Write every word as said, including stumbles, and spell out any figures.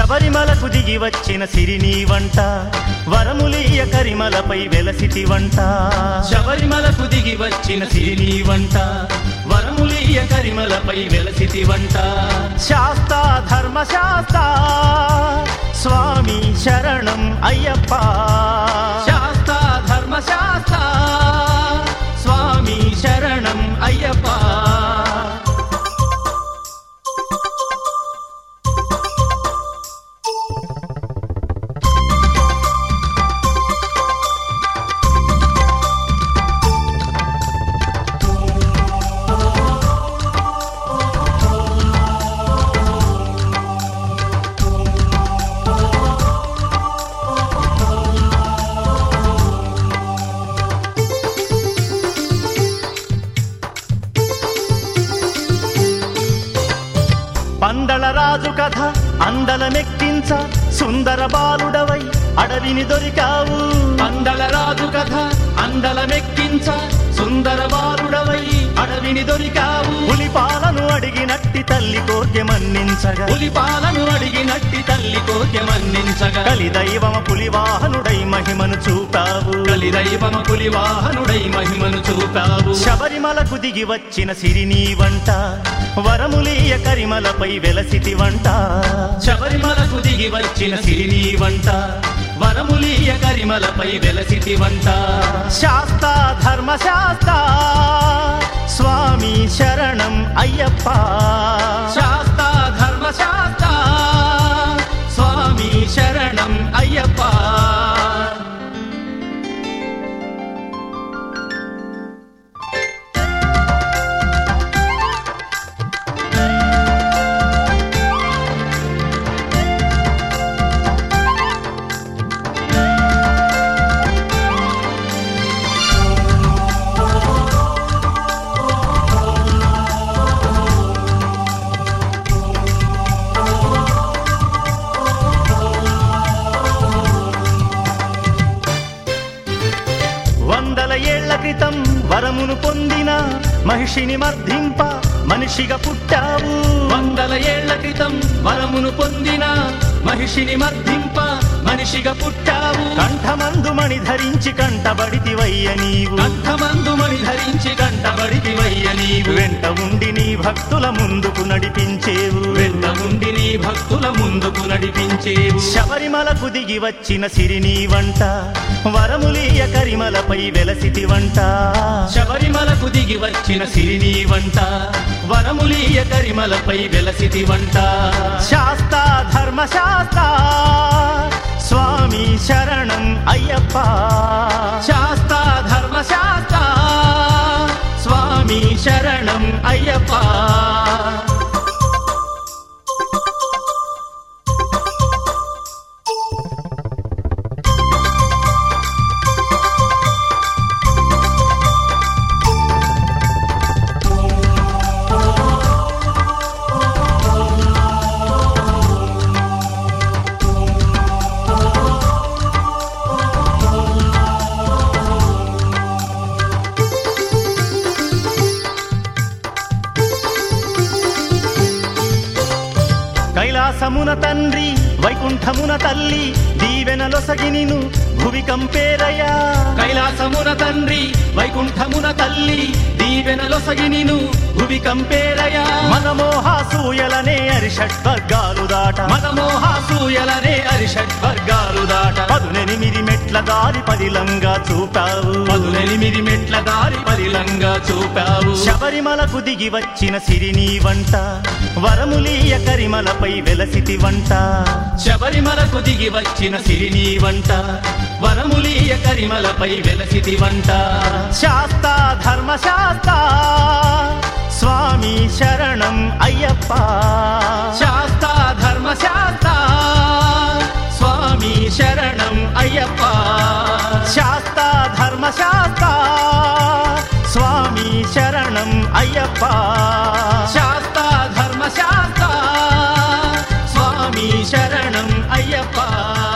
శబరిమలకు దిగి వచ్చిన సిరిని వంట వరములియ కరిమలపై వెలసితి వంట శబరిమలకు దిగి వచ్చిన సిరిని వంట వరములియ కరిమలపై వెలసితి వంట శాస్తా ధర్మశాస్తా స్వామి శరణం అయ్యప్ప శాస్తా ధర్మశాస్తా స్వామి శరణం అయ్యప్ప పందల రాజు కథ అందలమెక్కించ సుందర బాలుడవై అడవిని దొరికావు పందల రాజు కథ అందలమెక్కించ సుందర బాలుడవై అడవిని దొరికావు పులిపాలను అడిగినట్టి తల్లి కోర్కె మన్నించగా పులిపాలను అడిగినట్టి తల్లి కోర్కె మన్నించగా కలిదైవమ పులివాహనుడై మహిమను చూపావు కలిదైవమ పులివాహనుడై మహిమను చూపావు శబరిమలకు దిగి వచ్చిన సిరిని వంట వరములియ కరిమలపై వెలసితి వంట శబరిమలకు దిగి వచ్చిన సిరిని వంట వరములియ కరిమలపై వెలసితి వంట శాస్తా ధర్మశాస్తా స్వామి శరణం అయ్యప్ప శాస్తా ధర్మశాస్తా స్వామి శరణం అయ్యప్ప వందల ఏళ్ల క్రితం వరమును పొందిన మహిషిని మర్ధింప మనిషిగా పుట్టావు వందల ఏళ్ల క్రితం వరమును పొందిన మహిషిని మర్ధింప మనిషిగా పుట్టావు కంఠమందు మణి ధరించి కంటబడితివయ్య నీవు కంఠమందు మణి ధరించి కంటబడితివయ్య నీవు వెంట ఉండి నీ భక్తుల ముందుకు నడిపించేవు వెంట ఉండి నీ భక్తుల ముందుకు నడిపించేవు శబరిమలకు దిగి వచ్చిన సిరిని వంట వరములియ కరిమలపై వెలసితి వంట శబరిమలకు దిగి వచ్చిన సిరిని వంట వరములియ కరిమలపై వెలసితి వంట శాస్తా ధర్మశాస్తా స్వామి శరణం అయ్యప్ప శాస్తా ధర్మశాస్తా స్వామి శరణం అయ్యప్ప కైలాసమున తండ్రి వైకుంఠమున తల్లి దీవెనలొసగి నిను భువి కంపేరయ్యా కైలాసమున తండ్రి వైకుంఠమున తల్లి దీవెనలొసగి నిను భువి కంపేరయ్యా మనమోహాసూయలనే అరిషడ్వర్గాలు దాట మనమోహాసూయలనే అరిషడ్వర్గాలు దాట పదునెనిమిది మెట్ల దారి పదిలంగా చూపావు పదునెనిమిది మెట్ల దారి పదిలంగా చూపావు శబరిమలకు దిగి వచ్చిన సిరిని వంట వరములియ కరిమలపై వెలసితి వంట శబరిమలకు దిగి వచ్చిన సిరిని వంట వరములియ కరిమలపై వెలసితి వంట శాస్తా ధర్మశాస్తా స్వామి శరణం అయ్యప్ప శాస్తా ధర్మశాస్తా స్వామి శరణం అయ్యప్ప శాస్తా ధర్మశాస్తా స్వామి శరణం అయ్యప్ప శాస్తా ధర్మశాస్తా స్వామి శరణం అయ్యప్ప